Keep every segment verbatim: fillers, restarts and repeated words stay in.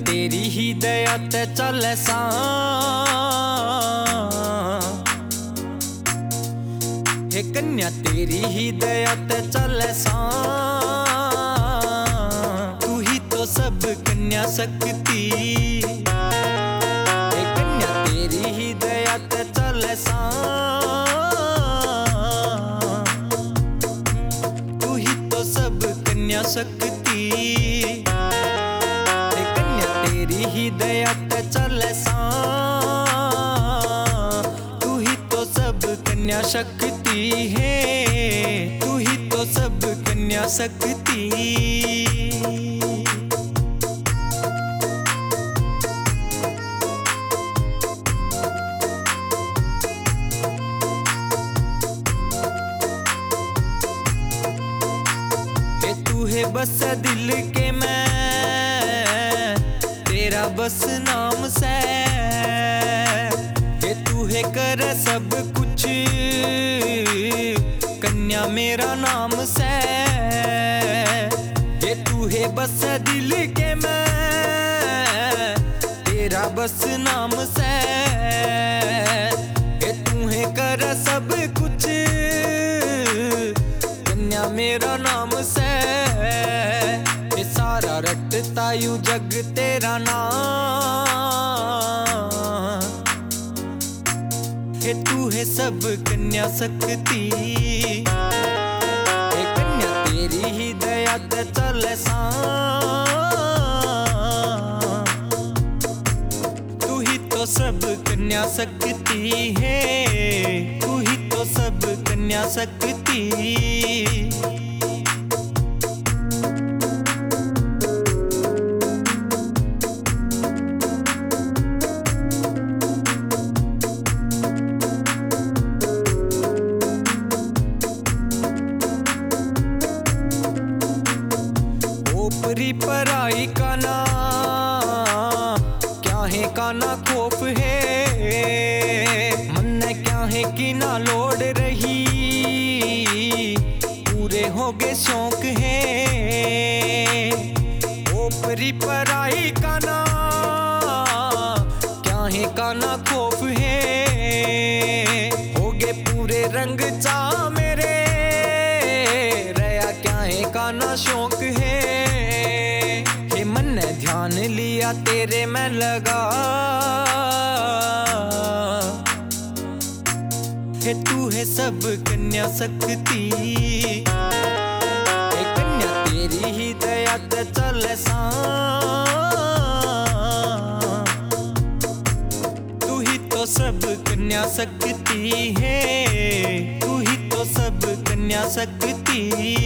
तेरी ही दया ते चले सा, हे कन्या तेरी ही दया ते चले सा। तू ही तो सब कन्या शक्ति, हे कन्या तेरी ही दया ते चले सा। तू ही तो सब कन्या शक्ति, हे कन्या तेरी ही दया ते चले सा। तू ही तो सब कन्या शक्ति है, तू ही तो सब कन्या शक्ति। हे तू है बस दिल के मैं, तेरा बस नाम से। हे तू है कर सब कुछ, कन्या मेरा नाम से। ये तू है बस दिल के मैं, तेरा बस नाम से। ये तू है कर सब कुछ, कन्या मेरा नाम से। ये सारा रटता यू जग तेरा नाम, हे तू है सब कन्या शक्ति। हे कन्या तेरी ही दया ते चले सा। तू ही तो सब कन्या शक्ति है, तू ही तो सब कन्या शक्ति। ऊपरी पराई का ना क्या है, का ना खौफ है। मन क्या है कि ना लोड रही, पूरे हो गए शौक है। ऊपरी पराई का ना क्या है, का ना खौफ है। हो गए पूरे रंग चा मेरे, रया क्या है का ना शौक है। हे मन ने ध्यान लिया तेरे में लगा, हे तू है सब कन्या शक्ति। हे कन्या तेरी ही दया ते चले सा। तू ही तो सब कन्या शक्ति है, तू ही तो सब कन्या शक्ति।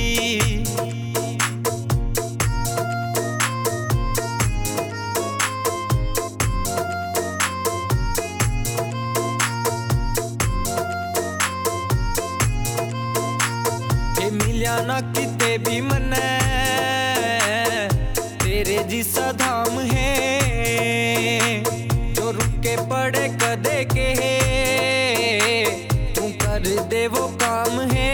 मिलिया ना किते भी मने, तेरे जिसा धाम है। जो रुके पड़े कदे के तू कर दे वो काम है।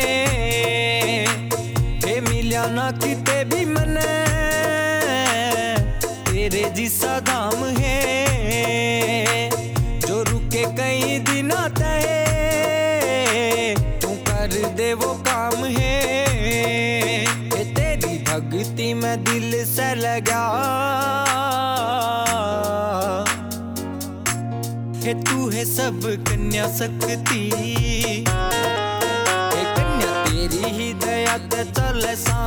हे मिलिया ना किते भी मने, तेरे जिसा धाम है। जो रुके कई दिन आता है, तू कर दे वो काम है। तेरी भक्ति में दिल से लगा, हे तू है सब कन्या शक्ति। हे कन्या तेरी ही दया ते चले सा।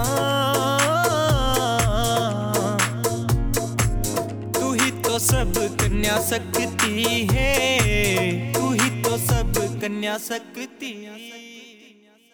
तू ही तो सब कन्या शक्ति है, तू ही तो सब कन्या शक्ति।